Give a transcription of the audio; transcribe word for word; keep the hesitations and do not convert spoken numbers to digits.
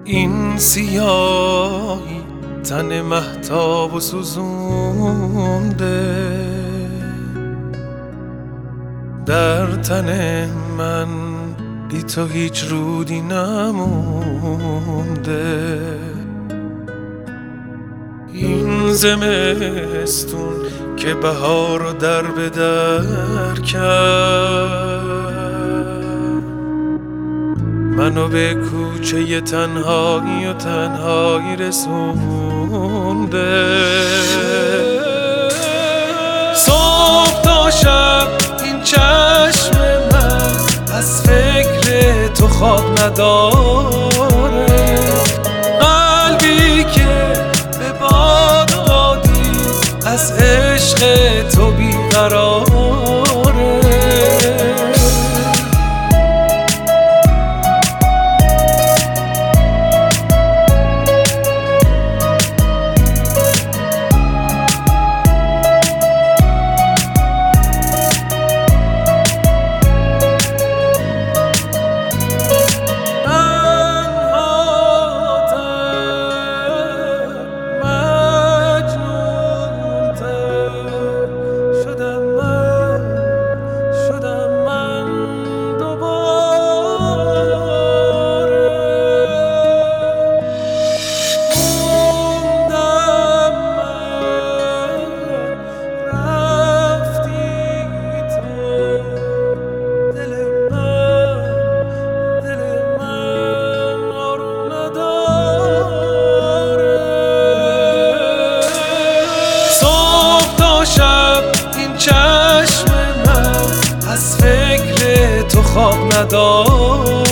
این سیاهی تن مهتاب و سوزونده، در تن من بی تو هیچ رودی نمونده. این زمستون که بهار رو در به در کرد، منو به کوچه تنهایی و تنهایی رسونده. صبح تا شب این چشم من از فکر تو خواب نداره، قلبی که به باد دادی از عشق تو بیقراره. چشم من از فکر تو خواب نداره،